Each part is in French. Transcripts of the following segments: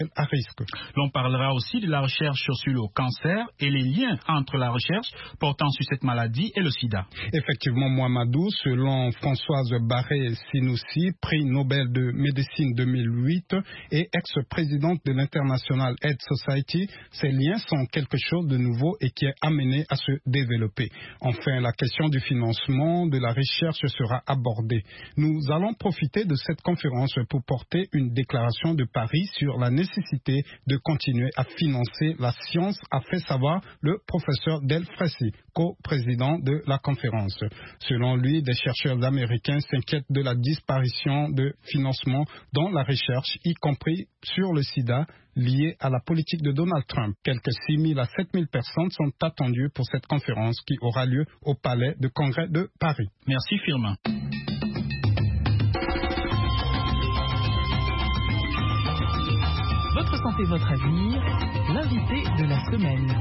à risque. L'on parlera aussi de la recherche sur le cancer et les liens entre la recherche portant sur cette maladie et le sida. Effectivement, Mohamedou, selon Françoise Barré-Sinoussi, prix Nobel de médecine 2008 et ex-présidente de l'International Health Society, ces liens sont quelque chose de nouveau et qui est amené à se développer. Enfin, la question du financement de la recherche sera abordée. Nous allons profiter de cette conférence pour porter une déclaration de Paris sur la nécessité de continuer à financer la science, a fait savoir le professeur Del Fressi, co-président de la conférence. Selon lui, des chercheurs américains s'inquiètent de la disparition de financement dans la recherche, y compris sur le sida, lié à la politique de Donald Trump. Quelques 6 000 à 7 000 personnes sont attendues pour cette conférence qui aura lieu au Palais de Congrès de Paris. Merci Firmin. Votre santé, votre avenir, l'invité de la semaine.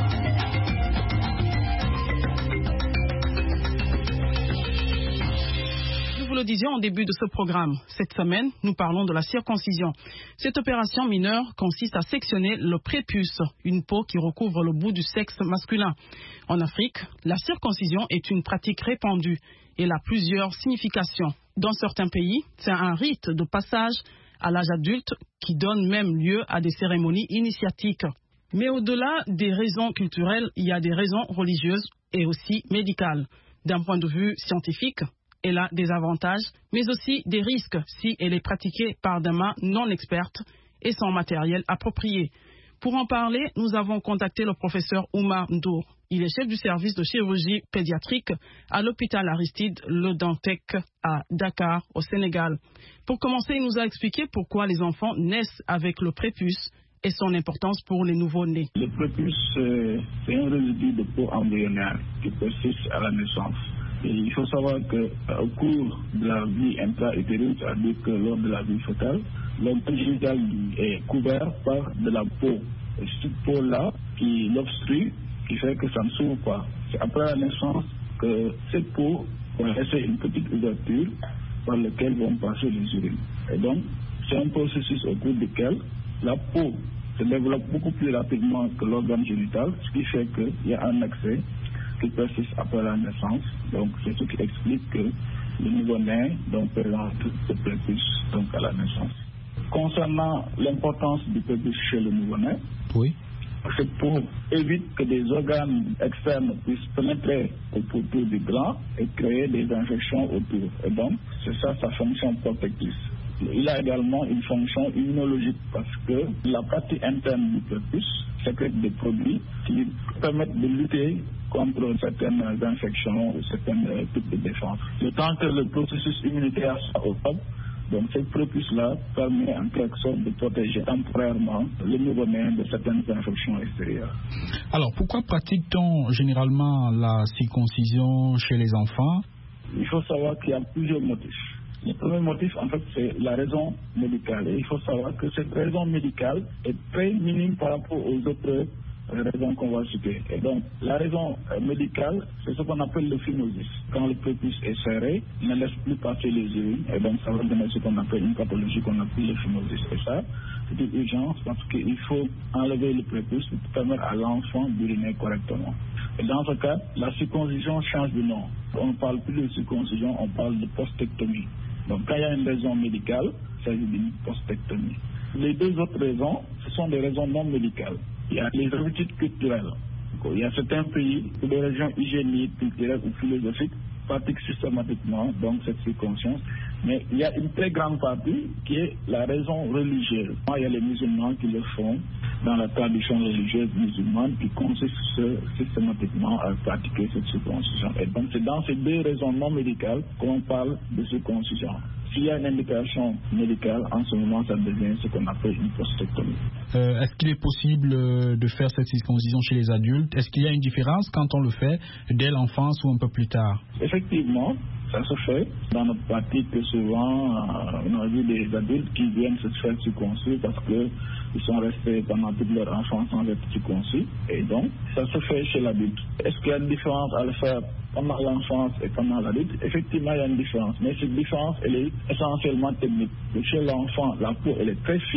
Nous vous le disions au début de ce programme. Cette semaine, nous parlons de la circoncision. Cette opération mineure consiste à sectionner le prépuce, une peau qui recouvre le bout du sexe masculin. En Afrique, la circoncision est une pratique répandue et elle a plusieurs significations. Dans certains pays, c'est un rite de passage à l'âge adulte qui donne même lieu à des cérémonies initiatiques. Mais au-delà des raisons culturelles, il y a des raisons religieuses et aussi médicales. D'un point de vue scientifique, elle a des avantages, mais aussi des risques si elle est pratiquée par des mains non expertes et sans matériel approprié. Pour en parler, nous avons contacté le professeur Oumar Ndour. Il est chef du service de chirurgie pédiatrique à l'hôpital Aristide Le Dantec à Dakar, au Sénégal. Pour commencer, il nous a expliqué pourquoi les enfants naissent avec le prépuce et son importance pour les nouveau-nés. Le prépuce, c'est un résidu de peau embryonnaire qui persiste à la naissance. Et il faut savoir qu'au cours de la vie intra-utérine, c'est-à-dire que lors de la vie fœtale, l'organe génital est couvert par de la peau. Et cette peau-là qui l'obstrue, qui fait que ça ne s'ouvre pas. C'est après la naissance que cette peau va laisser une petite ouverture par laquelle vont passer les urines. Et donc, c'est un processus au cours duquel la peau se développe beaucoup plus rapidement que l'organe génital, ce qui fait qu'il y a un accès qui persiste après la naissance. Donc, c'est ce qui explique que le nouveau-né présente ce prépuce à la naissance. Concernant l'importance du prépuce chez le nouveau-né, oui. C'est pour éviter que des organes externes puissent pénétrer autour du gland et créer des infections autour. Et donc, c'est ça sa fonction protectrice. Il a également une fonction immunologique parce que la partie interne du prépuce sécrète des produits qui permettent de lutter contre certaines infections ou certaines types de défense. Le temps que le processus immunitaire soit au top, donc cette prépuce-là permet en quelque sorte de protéger temporairement le nouveau-né de certaines infections extérieures. Alors pourquoi pratique-t-on généralement la circoncision chez les enfants? Il faut savoir qu'il y a plusieurs motifs. Le premier motif, en fait, c'est la raison médicale. Et il faut savoir que cette raison médicale est très minime par rapport aux autres raisons qu'on va citer. Et donc, la raison médicale, c'est ce qu'on appelle le phimosis. Quand le prépuce est serré, il ne laisse plus passer les urines. Et donc, ça va donner ce qu'on appelle une pathologie qu'on appelle le phimosis. Et ça, c'est une urgence parce qu'il faut enlever le prépuce pour permettre à l'enfant d'uriner correctement. Et dans ce cas, la circoncision change de nom. On ne parle plus de circoncision, on parle de postectomie. Donc, quand il y a une raison médicale, il s'agit d'une postectomie. Les deux autres raisons, ce sont des raisons non médicales. Il y a les habitudes culturelles. Il y a certains pays où des régions hygiéniques, culturelles ou philosophiques pratiquent systématiquement donc cette circoncision. Mais il y a une très grande partie qui est la raison religieuse. Il y a les musulmans qui le font dans la tradition religieuse musulmane qui consiste systématiquement à pratiquer cette circoncision. Et donc c'est dans ces deux raisons non médicales qu'on parle de circoncision. S'il y a une indication médicale, en ce moment, ça devient ce qu'on appelle une postectomie. Est-ce qu'il est possible de faire cette circoncision chez les adultes? Est-ce qu'il y a une différence quand on le fait dès l'enfance ou un peu plus tard? Effectivement, ça se fait. Dans notre pratique, souvent, on a vu des adultes qui viennent se faire circoncire parce qu'ils sont restés pendant toute leur enfance sans être circoncis. Et donc, ça se fait chez l'adulte. Est-ce qu'il y a une différence à le faire pendant l'enfance et pendant l'adulte? Effectivement, il y a une différence. Mais cette différence, elle est essentiellement technique. Chez l'enfant, la peau, elle est très fine.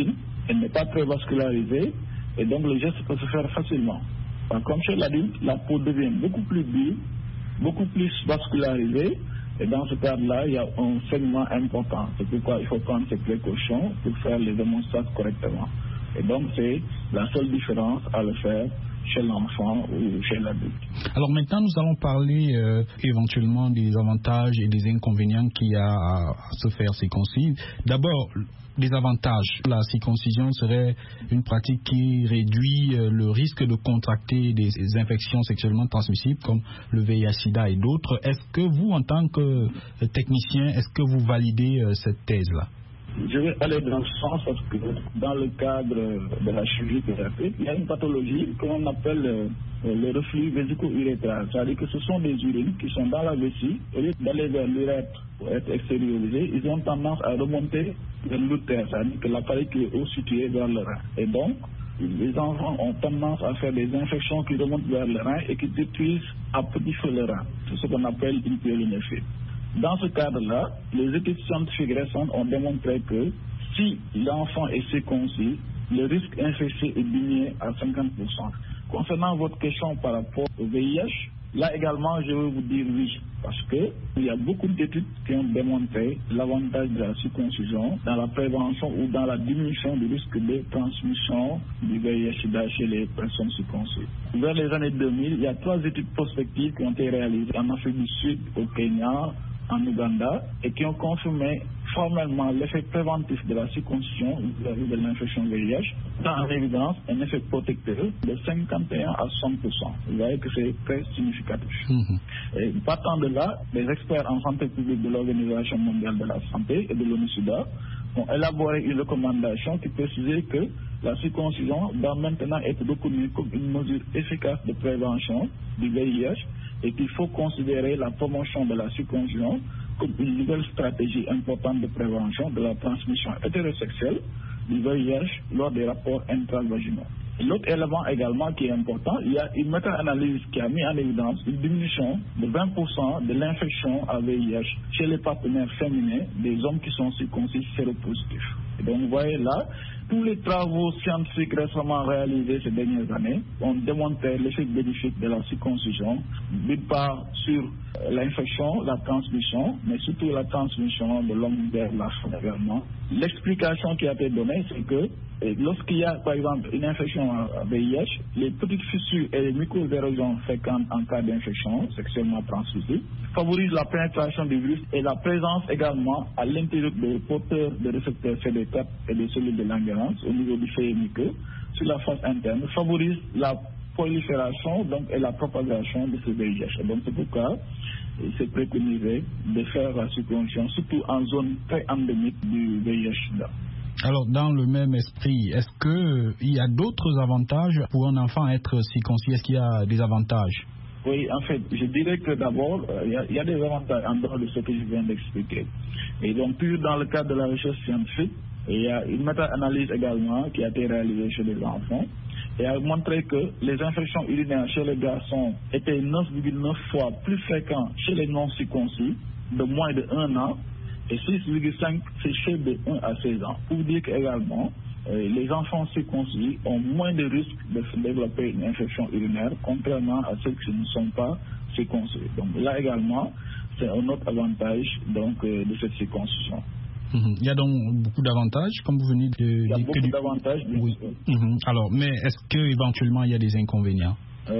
elle n'est pas très vascularisée et donc le geste peut se faire facilement. Par contre, chez l'adulte, la peau devient beaucoup plus dure, beaucoup plus vascularisée et dans ce cadre-là, il y a un saignement important. C'est pourquoi il faut prendre ces précautions pour faire les hémostases correctement. Et donc, c'est la seule différence à le faire chez l'enfant ou chez l'adulte. Alors maintenant, nous allons parler éventuellement des avantages et des inconvénients qu'il y a à se faire circoncire. D'abord, les avantages. La circoncision serait une pratique qui réduit le risque de contracter des infections sexuellement transmissibles comme le VIH/SIDA et d'autres. Est-ce que vous, en tant que technicien, est-ce que vous validez cette thèse-là? Je vais aller dans ce sens parce que dans le cadre de la chirurgie pédiatrique, il y a une pathologie qu'on appelle le reflux vésico-urétral. C'est-à-dire que ce sont des urines qui sont dans la vessie, au lieu d'aller vers l'urètre pour être extériorisées, ils ont tendance à remonter vers l'utère, c'est-à-dire que l'appareil qui est haut situé vers le rein. Et donc, les enfants ont tendance à faire des infections qui remontent vers le rein et qui détruisent à petit feu le rein. C'est ce qu'on appelle une pyélonéphrite. Dans ce cadre-là, les études scientifiques récentes ont démontré que si l'enfant est circoncis, le risque infectieux est diminué à 50%. Concernant votre question par rapport au VIH, là également, je veux vous dire oui, parce qu'il y a beaucoup d'études qui ont démontré l'avantage de la circoncision dans la prévention ou dans la diminution du risque de transmission du VIH/SIDA chez les personnes circoncises. Vers les années 2000, il y a 3 études prospectives qui ont été réalisées en Afrique du Sud, au Kenya, en Ouganda, et qui ont confirmé formellement l'effet préventif de la circoncision vis-à-vis de l'infection VIH, dans en évidence un effet protecteur de 51 à 100%. Vous voyez que c'est très significatif. Et partant de là, les experts en santé publique de l'Organisation mondiale de la santé et de l'ONU-SIDA ont élaboré une recommandation qui précisait que la circoncision doit maintenant être reconnue comme une mesure efficace de prévention du VIH et qu'il faut considérer la promotion de la circoncision comme une nouvelle stratégie importante de prévention de la transmission hétérosexuelle du VIH lors des rapports intravaginaux. L'autre élément également qui est important, il y a une méta-analyse qui a mis en évidence une diminution de 20% de l'infection à VIH chez les partenaires féminins des hommes qui sont circoncis séropositifs. Et donc vous voyez là, tous les travaux scientifiques récemment réalisés ces dernières années ont démontré l'effet bénéfique de la circoncision, d'une part sur l'infection, la transmission, mais surtout la transmission de l'homme vers la femme également. L'explication qui a été donnée, c'est que lorsqu'il y a par exemple une infection à VIH, les petites fissures et les micro-érosions fréquentes en cas d'infection sexuellement transmissible favorisent la pénétration du virus et la présence également à l'intérieur des porteurs de récepteurs CD4 et des cellules de Langerhans au niveau du fait muqueux sur la face interne favorise la prolifération donc, et la propagation de ce VIH. Et donc c'est pourquoi c'est préconisé de faire la circoncision, surtout en zone très endémique du VIH. Alors, dans le même esprit, est-ce qu'il y a d'autres avantages pour un enfant à être circoncis? Est-ce qu'il y a des avantages? Oui, en fait, je dirais que d'abord, il y a des avantages en dehors de ce que je viens d'expliquer. Et donc, toujours dans le cadre de la recherche scientifique, il y a une méta-analyse également qui a été réalisée chez les enfants et a montré que les infections urinaires chez les garçons étaient 9,9 fois plus fréquentes chez les non-circoncis de moins de 1 an et 6,5 chez de 1 à 16 ans. Pour dire qu'également, les enfants circoncis ont moins de risques de développer une infection urinaire, contrairement à ceux qui ne sont pas circoncis. Donc là également, c'est un autre avantage donc, de cette circoncision. Il y a donc beaucoup d'avantages, comme vous venez de dire. Il y a beaucoup d'avantages, bien sûr. Alors, mais est-ce qu'éventuellement il y a des inconvénients?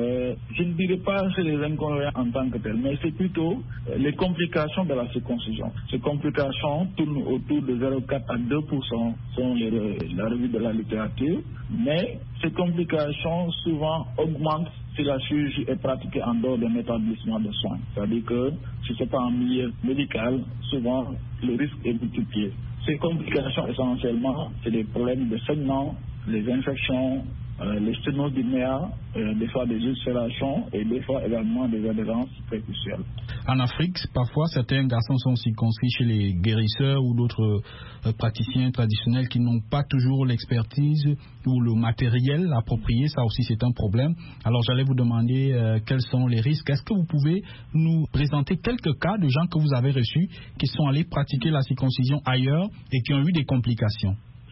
Je ne dirais pas que c'est les inconvénients en tant que tel, mais c'est plutôt les complications de la circoncision. Ces complications tournent autour de 0,4 à 2% selon la revue de la littérature, mais ces complications souvent augmentent si la chirurgie est pratiquée en dehors d'un établissement de soins. C'est-à-dire que si ce n'est pas en milieu médical, souvent le risque est multiplié. Ces complications essentiellement, c'est des problèmes de saignement, les infections, les sténoses du néa, des fois des ulcérations et des fois également des adhérences prépuciales. En Afrique, parfois certains garçons sont circoncis chez les guérisseurs ou d'autres praticiens traditionnels qui n'ont pas toujours l'expertise ou le matériel approprié. Ça aussi c'est un problème. Alors j'allais vous demander quels sont les risques. Est-ce que vous pouvez nous présenter quelques cas de gens que vous avez reçus qui sont allés pratiquer la circoncision ailleurs et qui ont eu des complications?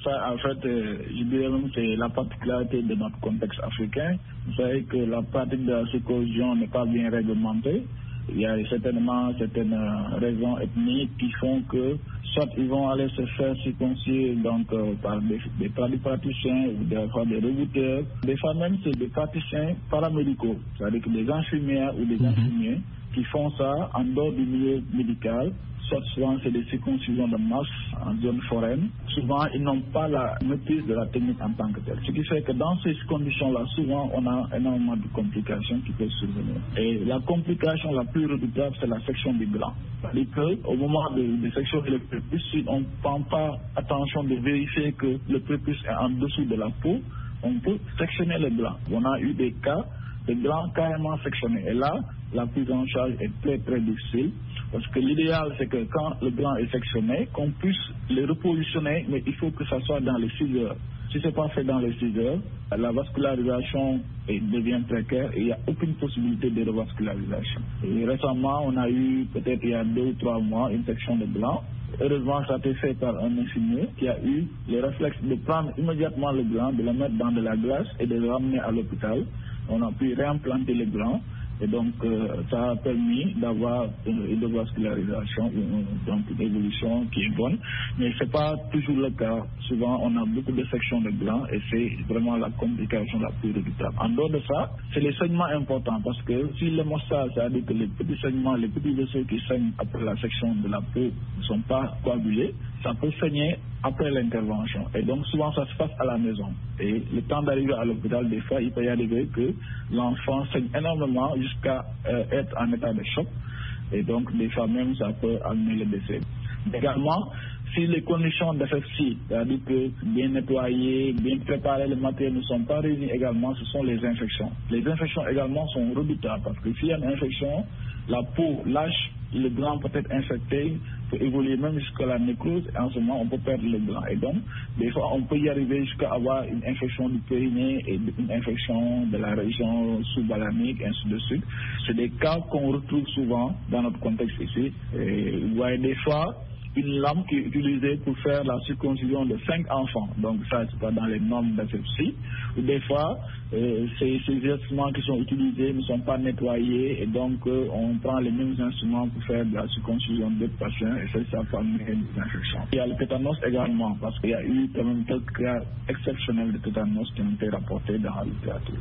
Ça, en fait, je dirais même que c'est la particularité de notre contexte africain. Vous savez que la pratique de la circoncision n'est pas bien réglementée. Il y a certainement certaines raisons ethniques qui font que soit ils vont aller se faire circoncire donc, par des praticiens ou des rebouteurs. Des fois même, c'est des praticiens paramédicaux, c'est-à-dire que des infirmières ou des infirmiers qui font ça en dehors du milieu médical. Soit souvent c'est des circoncisions de masse en zone foraine. Souvent ils n'ont pas la maîtrise de la technique en tant que telle. Ce qui fait que dans ces conditions-là, souvent on a énormément de complications qui peuvent survenir. Et la complication la plus redoutable, c'est la section du gland. C'est-à-dire qu'au moment de sectionner le prépuce, si on ne prend pas attention de vérifier que le prépuce est en dessous de la peau, on peut sectionner le gland. On a eu des cas de gland carrément sectionné. Et là, la prise en charge est très très difficile. Parce que l'idéal, c'est que quand le gland est sectionné, qu'on puisse le repositionner, mais il faut que ça soit dans les 6 heures. Si ce n'est pas fait dans les 6 heures, la vascularisation devient précaire et il n'y a aucune possibilité de revascularisation. Et récemment, on a eu, peut-être il y a 2 ou 3 mois, une section de gland. Heureusement, ça a été fait par un infirmier qui a eu le réflexe de prendre immédiatement le gland, de le mettre dans de la glace et de le ramener à l'hôpital. On a pu réimplanter le gland. Et donc, ça a permis d'avoir une vascularisation, donc une évolution qui est bonne. Mais ce n'est pas toujours le cas. Souvent, on a beaucoup de sections de gland et c'est vraiment la complication la plus redoutable. En dehors de ça, c'est les saignements importants parce que si l'hémostase, c'est-à-dire que les petits saignements, les petits vaisseaux qui saignent après la section de la peau ne sont pas coagulés, ça peut saigner après l'intervention. Et donc, souvent, ça se passe à la maison. Et le temps d'arriver à l'hôpital, des fois, il peut y arriver que l'enfant saigne énormément jusqu'à être en état de choc. Et donc, des fois même, ça peut amener le décès. Également, si les conditions d'asepsie, c'est-à-dire que bien nettoyer, bien préparer le matériel ne sont pas réunies également, ce sont les infections. Les infections également sont redoutables parce que s'il y a une infection, la peau lâche, le gland peut être infecté, peut évoluer même jusqu'à la nécrose et en ce moment on peut perdre le gland. Et donc, des fois on peut y arriver jusqu'à avoir une infection du périnée et une infection de la région sous-balanique, ainsi de suite. C'est des cas qu'on retrouve souvent dans notre contexte ici. Et vous voyez des fois une lame qui est utilisée pour faire la circoncision de 5 enfants. Donc ça, c'est pas dans les normes d'asepsie. Ou des fois, ces instruments qui sont utilisés ne sont pas nettoyés et donc on prend les mêmes instruments pour faire de la circoncision d'autres patients et ça peut amener des infections. Il y a le tétanos également parce qu'il y a eu quand même quelques cas exceptionnels de tétanos qui ont été rapportés dans la littérature.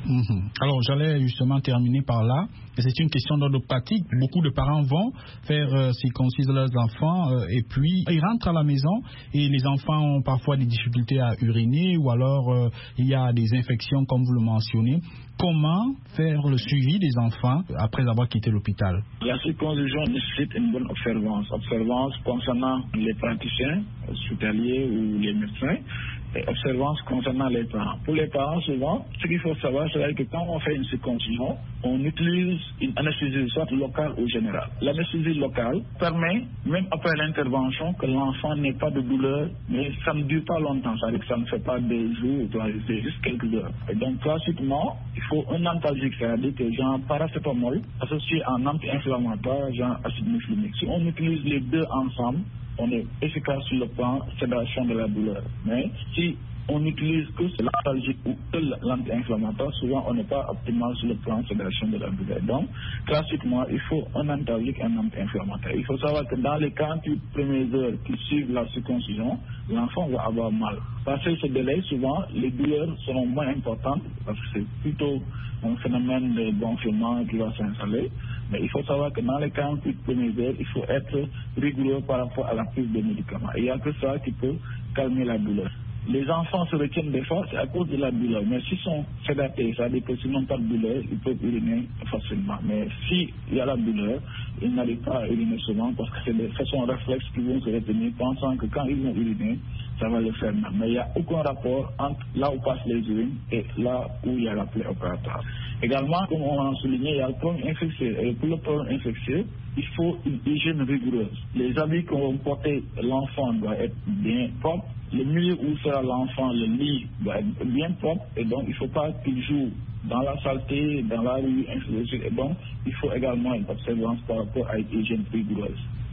Alors, j'allais justement terminer par là. C'est une question d'ordre pratique. Beaucoup de parents vont faire circoncire leurs enfants et puis ils rentrent à la maison et les enfants ont parfois des difficultés à uriner ou alors il y a des infections comme vous le mentionnez. Comment faire le suivi des enfants après avoir quitté l'hôpital? La circoncision nécessite une bonne observance. Observance concernant les praticiens hospitaliers ou les médecins. Et observance concernant les parents. Pour les parents, souvent, ce qu'il faut savoir, c'est que quand on fait une circoncision, on utilise une anesthésie soit locale ou générale. L'anesthésie locale permet, même après l'intervention, que l'enfant n'ait pas de douleur, mais ça ne dure pas longtemps. C'est-à-dire que ça ne fait pas des jours, c'est juste quelques heures. Et donc, classiquement, il faut un antalgique, c'est-à-dire que genre paracétamol, associé en anti-inflammatoire, genre acide musclénique. Si on utilise les deux ensemble, on est efficace sur le plan sédation de la douleur. Mais si on n'utilise que l'antalgique ou que l'anti-inflammatoire, souvent on n'est pas optimal sur le plan sédation de la douleur. Donc, classiquement, il faut un antalgique et un anti-inflammatoire. Il faut savoir que dans les 48 premières heures qui suivent la circoncision, l'enfant va avoir mal. Passé ce délai, souvent, les douleurs seront moins importantes parce que c'est plutôt un phénomène de gonflement qui va s'installer. Mais il faut savoir que dans les 48 premières heures, il faut être rigoureux par rapport à la prise de médicaments. Et il n'y a que ça qui peut calmer la douleur. Les enfants se retiennent des fois, c'est à cause de la douleur. Mais s'ils sont sédatés, c'est-à-dire que s'ils n'ont pas de douleur, ils peuvent uriner facilement. Mais s'il y a la douleur, ils n'arrivent pas à uriner souvent parce que c'est des façons réflexes qui vont se retenir, pensant que quand ils vont uriner, ça va le faire mal. Mais il n'y a aucun rapport entre là où passent les urines et là où il y a la plaie opératoire. Également, comme on l'a souligné, il y a le problème infectieux. Et pour le problème infectieux, il faut une hygiène rigoureuse. Les habits qu'on va porter l'enfant doivent être bien propres. Le milieu où sera l'enfant, le lit, doit être bien propre. Et donc, il ne faut pas qu'il joue dans la saleté, dans la rue, ainsi de suite. Et donc, il faut également une observance par rapport à une hygiène rigoureuse.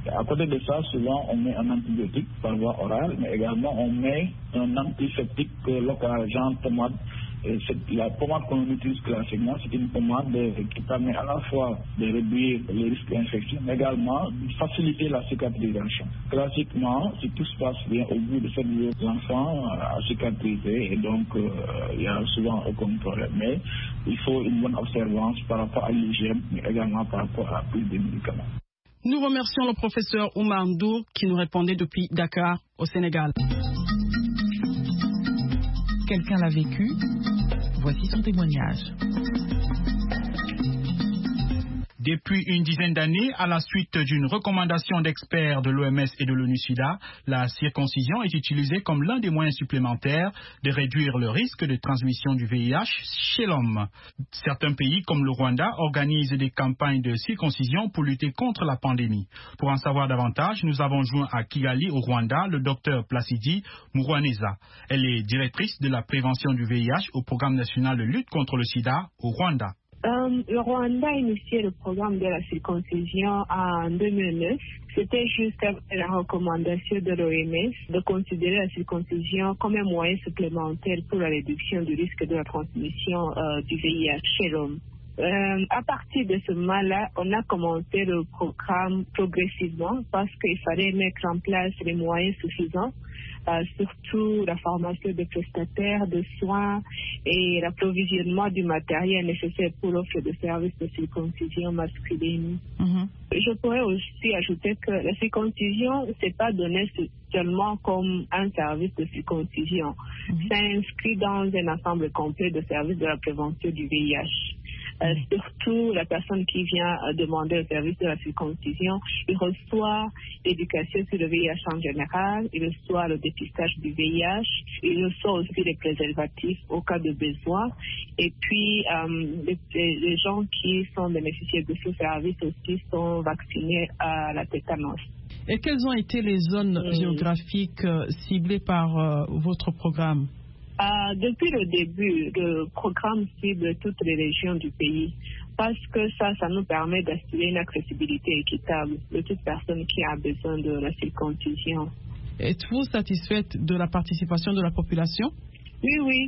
À côté de ça, souvent on met un antibiotique par voie orale, mais également on met un antiseptique local, genre pommade. Et la pommade qu'on utilise classiquement, c'est une pommade qui permet à la fois de réduire les risques d'infection, mais également de faciliter la cicatrisation. Classiquement, si tout se passe bien, au bout de 7 jours, l'enfant a cicatrisé et donc il y a souvent aucun problème. Mais il faut une bonne observance par rapport à l'hygiène, mais également par rapport à la prise des médicaments. Nous remercions le professeur Oumar Ndour qui nous répondait depuis Dakar, au Sénégal. Quelqu'un l'a vécu. Voici son témoignage. Depuis une dizaine d'années, à la suite d'une recommandation d'experts de l'OMS et de l'ONU-SIDA, la circoncision est utilisée comme l'un des moyens supplémentaires de réduire le risque de transmission du VIH chez l'homme. Certains pays, comme le Rwanda, organisent des campagnes de circoncision pour lutter contre la pandémie. Pour en savoir davantage, nous avons joint à Kigali, au Rwanda, le docteur Placidi Mourouaneza. Elle est directrice de la prévention du VIH au programme national de lutte contre le sida au Rwanda. Le Rwanda a initié le programme de la circoncision en 2009. C'était juste après la recommandation de l'OMS de considérer la circoncision comme un moyen supplémentaire pour la réduction du risque de la transmission du VIH chez l'homme. À partir de ce moment-là, on a commencé le programme progressivement parce qu'il fallait mettre en place les moyens suffisants, surtout la formation des prestataires de soins et l'approvisionnement du matériel nécessaire pour l'offre de services de circoncision masculine. Je pourrais aussi ajouter que la circoncision, c'est pas donné seulement comme un service de circoncision. Ça inscrit dans un ensemble complet de services de la prévention du VIH. Surtout la personne qui vient demander le service de la circoncision, il reçoit l'éducation sur le VIH en général, il reçoit le dépistage du VIH, il reçoit aussi les préservatifs au cas de besoin. Et puis, les gens qui sont bénéficiaires de ce service aussi sont vaccinés à la tétanos. Et quelles ont été les zones géographiques ciblées par votre programme? Depuis le début, le programme cible toutes les régions du pays parce que ça nous permet d'assurer une accessibilité équitable de toute personne qui a besoin de la circoncision. Êtes-vous satisfaite de la participation de la population? Oui.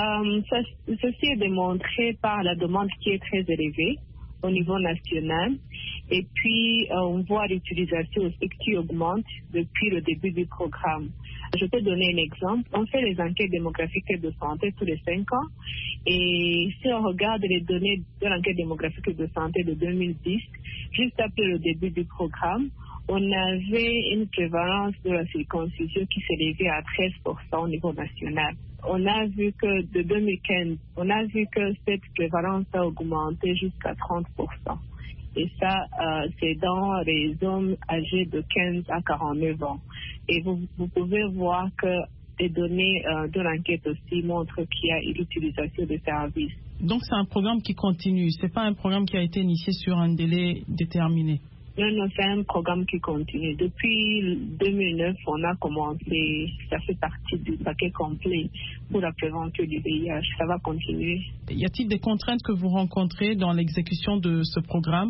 Ceci est démontré par la demande qui est très élevée au niveau national. Et puis, on voit l'utilisation aussi qui augmente depuis le début du programme. Je peux donner un exemple. On fait les enquêtes démographiques de santé tous les 5 ans. Et si on regarde les données de l'enquête démographique de santé de 2010, juste après le début du programme, on avait une prévalence de la circoncision qui s'élevait à 13% au niveau national. On a vu que de 2015, on a vu que cette prévalence a augmenté jusqu'à 30%. Et ça, c'est dans les hommes âgés de 15 à 49 ans. Et vous pouvez voir que les données de l'enquête aussi montrent qu'il y a une utilisation de services. Donc c'est un programme qui continue, c'est pas un programme qui a été initié sur un délai déterminé? Non, c'est un programme qui continue. Depuis 2009, on a commencé, ça fait partie du paquet complet pour la prévention du VIH. Ça va continuer. Y a-t-il des contraintes que vous rencontrez dans l'exécution de ce programme?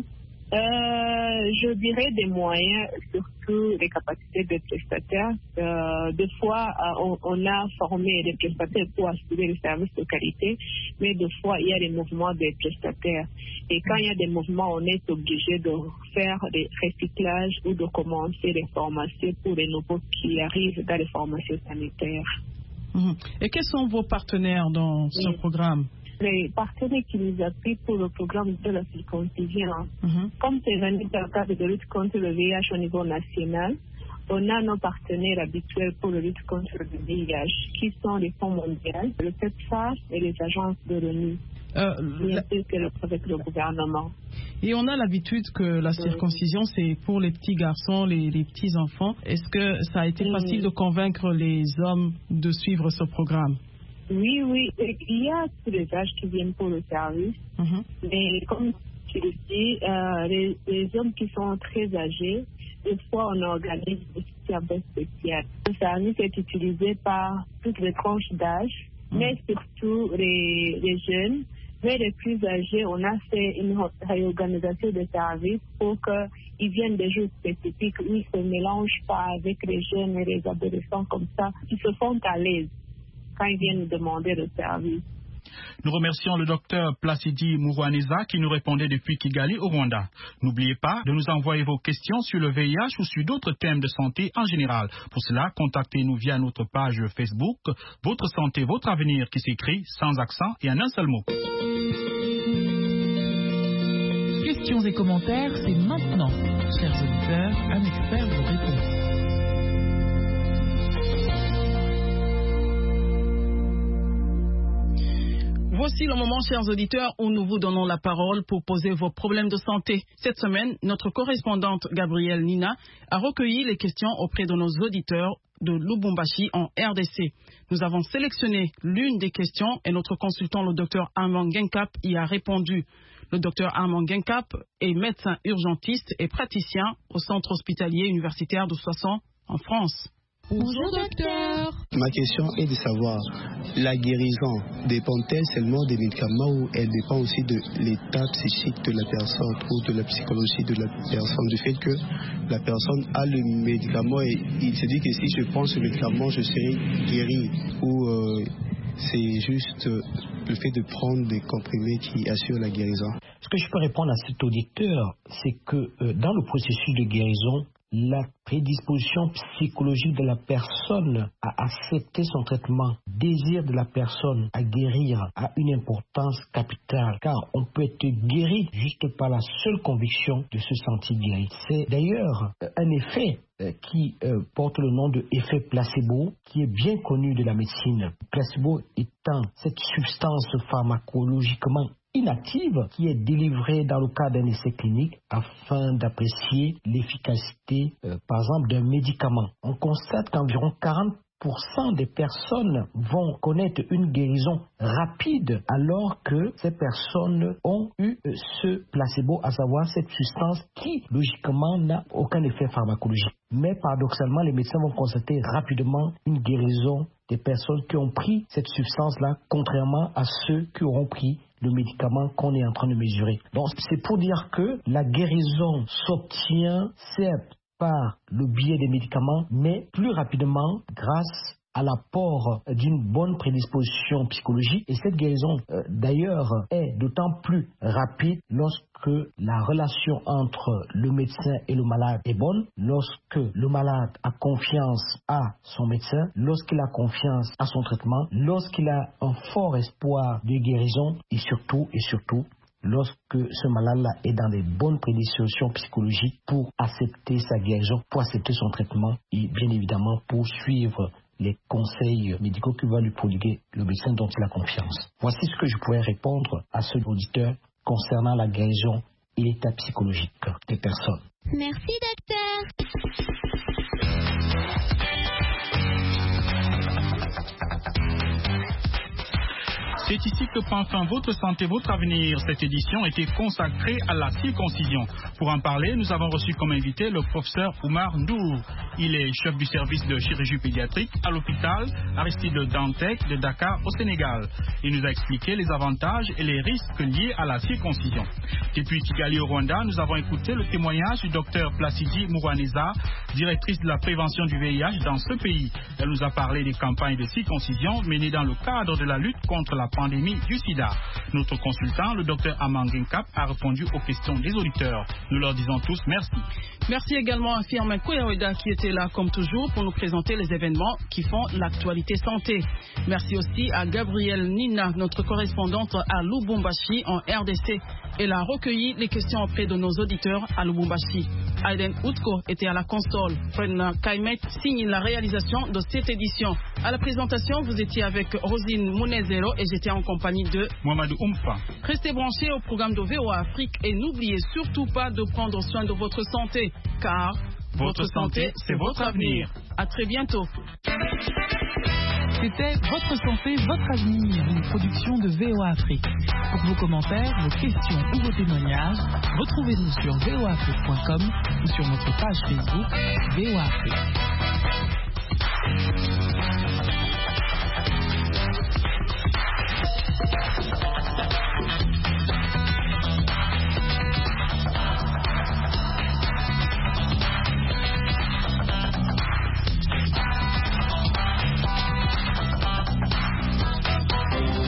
Je dirais des moyens, surtout les capacités des prestataires. Des fois, on a formé les prestataires pour assurer les services de qualité, mais des fois, il y a des mouvements des prestataires. Et quand il y a des mouvements, on est obligé de faire des recyclages ou de commencer les formations pour les nouveaux qui arrivent dans les formations sanitaires. Et quels sont vos partenaires dans ce programme? Les partenaires qui nous appuient pour le programme de la circoncision, comme c'est venu dans le cadre de lutte contre le VIH au niveau national, on a nos partenaires habituels pour la lutte contre le VIH, qui sont les Fonds mondiaux, le PEPFAR et les agences de l'ONU, avec le gouvernement. Et on a l'habitude que la circoncision, c'est pour les petits garçons, les petits enfants. Est-ce que ça a été facile de convaincre les hommes de suivre ce programme? Oui, il y a tous les âges qui viennent pour le service, mais comme tu le dis, les hommes qui sont très âgés, des fois on organise des services spéciaux. Le service est utilisé par toutes les tranches d'âge, mais surtout les jeunes. Mais les plus âgés, on a fait une réorganisation des services pour ils viennent des jours spécifiques où ils ne se mélangent pas avec les jeunes et les adolescents comme ça, ils se sentent à l'aise quand ils viennent demander le service. Nous remercions le docteur Placidi Murwaneza qui nous répondait depuis Kigali au Rwanda. N'oubliez pas de nous envoyer vos questions sur le VIH ou sur d'autres thèmes de santé en général. Pour cela, contactez-nous via notre page Facebook Votre santé, votre avenir qui s'écrit sans accent et en un seul mot. Questions et commentaires, c'est maintenant. Chers auditeurs, un expert vous répond. Voici le moment, chers auditeurs, où nous vous donnons la parole pour poser vos problèmes de santé. Cette semaine, notre correspondante Gabrielle Nina a recueilli les questions auprès de nos auditeurs de Lubumbashi en RDC. Nous avons sélectionné l'une des questions et notre consultant, le docteur Armand Genkap, y a répondu. Le docteur Armand Genkap est médecin urgentiste et praticien au centre hospitalier universitaire de Soissons en France. Bonjour docteur. Ma question est de savoir, la guérison dépend-elle seulement des médicaments ou elle dépend aussi de l'état psychique de la personne ou de la psychologie de la personne, du fait que la personne a le médicament et il se dit que si je prends ce médicament, je serai guéri, ou c'est juste le fait de prendre des comprimés qui assurent la guérison? Ce que je peux répondre à cet auditeur, c'est que dans le processus de guérison, la prédisposition psychologique de la personne à accepter son traitement, désir de la personne à guérir a une importance capitale, car on peut être guéri juste par la seule conviction de se sentir guéri. C'est d'ailleurs un effet qui porte le nom de effet placebo, qui est bien connu de la médecine. Placebo étant cette substance pharmacologiquement inactive qui est délivrée dans le cadre d'un essai clinique afin d'apprécier l'efficacité, par exemple, d'un médicament. On constate qu'environ 40% des personnes vont connaître une guérison rapide alors que ces personnes ont eu ce placebo, à savoir cette substance qui, logiquement, n'a aucun effet pharmacologique. Mais paradoxalement, les médecins vont constater rapidement une guérison des personnes qui ont pris cette substance-là, contrairement à ceux qui auront pris le médicament qu'on est en train de mesurer. Donc, c'est pour dire que la guérison s'obtient, certes, par le biais des médicaments, mais plus rapidement grâce à l'apport d'une bonne prédisposition psychologique. Et cette guérison, d'ailleurs, est d'autant plus rapide lorsque la relation entre le médecin et le malade est bonne, lorsque le malade a confiance à son médecin, lorsqu'il a confiance à son traitement, lorsqu'il a un fort espoir de guérison et surtout, lorsque ce malade-là est dans les bonnes prédispositions psychologiques pour accepter sa guérison, pour accepter son traitement et bien évidemment pour suivre les conseils médicaux que va lui prodiguer le médecin dont il a confiance. Voici ce que je pourrais répondre à ce auditeur concernant la guérison et l'état psychologique des personnes. Merci docteur. C'est ici que prend fin Votre santé, votre avenir. Cette édition était consacrée à la circoncision. Pour en parler, nous avons reçu comme invité le professeur Oumar Ndour. Il est chef du service de chirurgie pédiatrique à l'hôpital Aristide Dantec de Dakar au Sénégal. Il nous a expliqué les avantages et les risques liés à la circoncision. Depuis Kigali au Rwanda, nous avons écouté le témoignage du docteur Placidi Murwaneza, directrice de la prévention du VIH dans ce pays. Elle nous a parlé des campagnes de circoncision menées dans le cadre de la lutte contre la pandémie du sida. Notre consultant, le docteur Armand Genkap, a répondu aux questions des auditeurs. Nous leur disons tous merci. Merci également à Firmin Koyaweda qui était là comme toujours pour nous présenter les événements qui font l'actualité santé. Merci aussi à Gabrielle Nina, notre correspondante à Lubumbashi en RDC. Elle a recueilli les questions auprès de nos auditeurs à Lubumbashi. Aiden Outko était à la console. Fredna Kaimet signe la réalisation de cette édition. À la présentation, vous étiez avec Rosine Mounezero et j'étais en compagnie de Mohamedou Oumfa. Restez branchés au programme de VOA Afrique et n'oubliez surtout pas de prendre soin de votre santé, car votre santé, c'est votre avenir. À très bientôt. C'était Votre santé, votre avenir, une production de VOA Afrique. Pour vos commentaires, vos questions ou vos témoignages, retrouvez-nous sur voaafrique.com ou sur notre page Facebook VOA Afrique.